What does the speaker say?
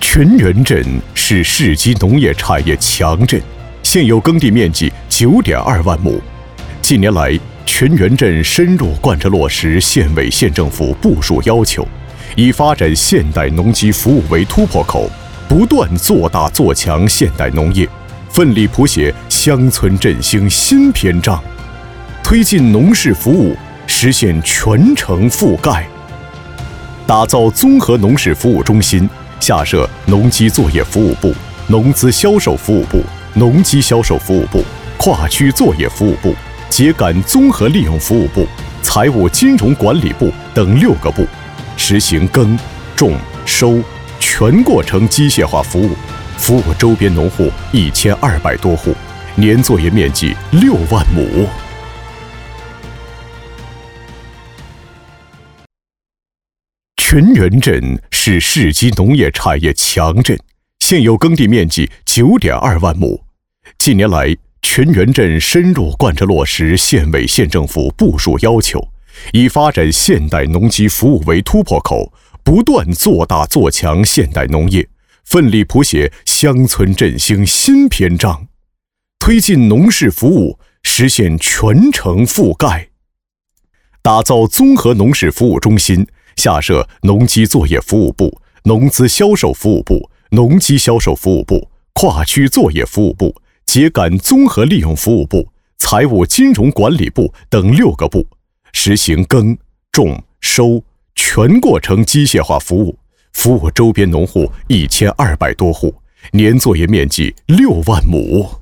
全源镇是市级农业产业强镇，现有耕地面积9.2万亩。近年来，全源镇深入贯彻落实县委县政府部署要求，以发展现代农机服务为突破口，不断做大做强现代农业，奋力谱写乡村振兴新篇章，推进农事服务实现全城覆盖，打造综合农事服务中心，下设农机作业服务部、农资销售服务部、农机销售服务部、跨区作业服务部、秸秆综合利用服务部、财务金融管理部等6个部，实行耕、种、收全过程机械化服务，服务周边农户1200多户，年作业面积6万亩。全源镇是市级农业产业强镇，现有耕地面积9.2万亩。近年来，全源镇深入贯彻落实县委县政府部署要求，以发展现代农机服务为突破口，不断做大做强现代农业，奋力谱写乡村振兴新篇章，推进农事服务实现全城覆盖，打造综合农事服务中心，下设农机作业服务部、农资销售服务部、农机销售服务部、跨区作业服务部、秸秆综合利用服务部、财务金融管理部等6个部，实行耕、种、收全过程机械化服务，服务周边农户1200多户，年作业面积6万亩。